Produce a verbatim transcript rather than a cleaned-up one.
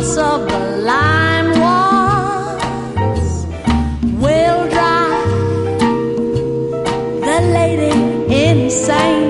of the lime was will drive the lady insane.